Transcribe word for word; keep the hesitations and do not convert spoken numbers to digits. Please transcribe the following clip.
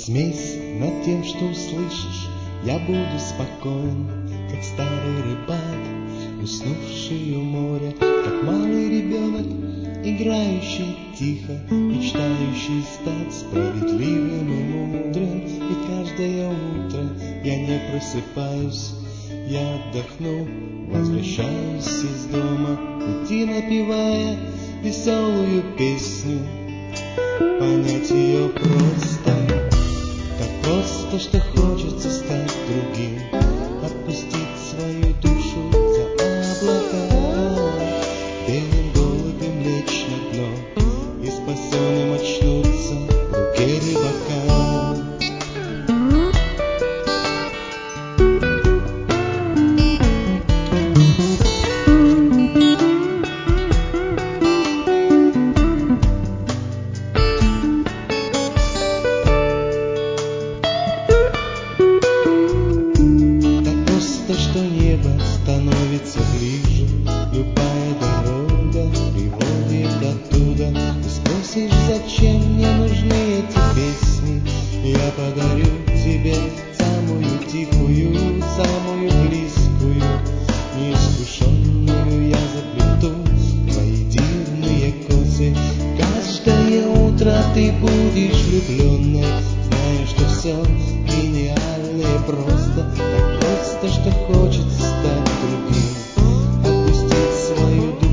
Посмейся над тем, что услышишь, я буду спокоен, как старый рыбак, уснувший у моря, как малый ребенок, играющий тихо, мечтающий стать справедливым и мудрым. Ведь каждое утро я не просыпаюсь, я отдохну, возвращаюсь из дома, пути напевая веселую песню. Понять ее просто, так просто, что хочется стать другим, отпустить свою душу за облака, белым голубем лечь на дно и спасенным очнуться в руке рыбака. Что небо становится ближе, любая дорога приводит оттуда. Ты спросишь, зачем мне нужны эти песни? Я подарю тебе самую тихую, самую близкую, неискушенную я заплету твои дивные косы. Каждое утро ты будешь влюбленной, зная, что все гениально и просто, так просто, что хочется стать другим, отпустить свою душу